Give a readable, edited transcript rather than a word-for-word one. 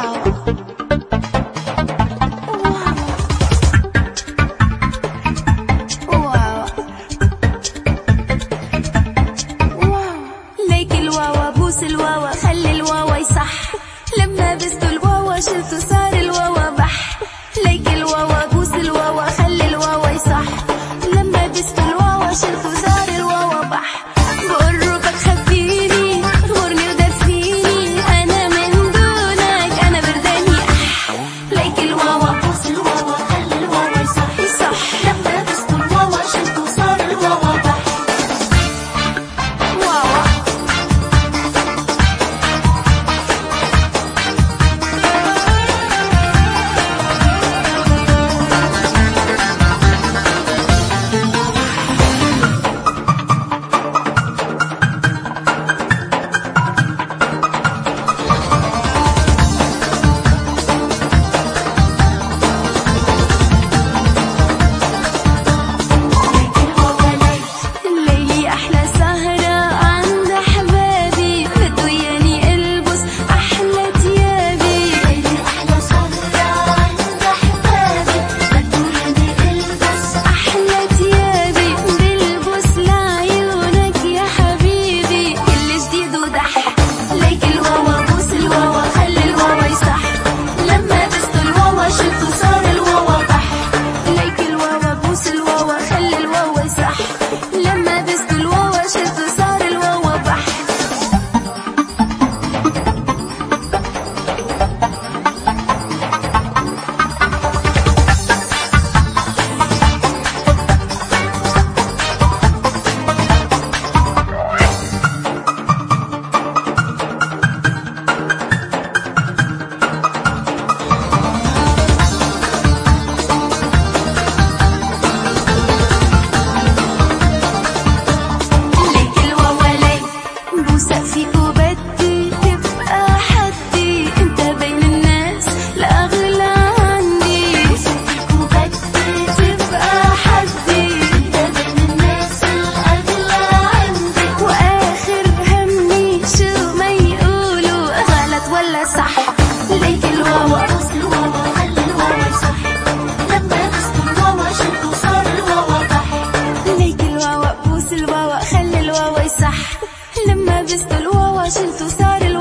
الواوا خلي الواوا يصح، لما بستوا الواوا شلتوا صار الواوا بح. ليك الواوا بوس الواوا خلي الواوا يصح، لما بستوا الواوا شلتوا صار الواوا بح. بقربك خبيني غورني ودفيني، انا من دونك انا برداني ليك الواوا بوس الواوا خلي الواوا يصح يصح، لما بستوا الواوا شلتوا صار الواوا بح. واوا لما بستوا الواوا شلتوا صار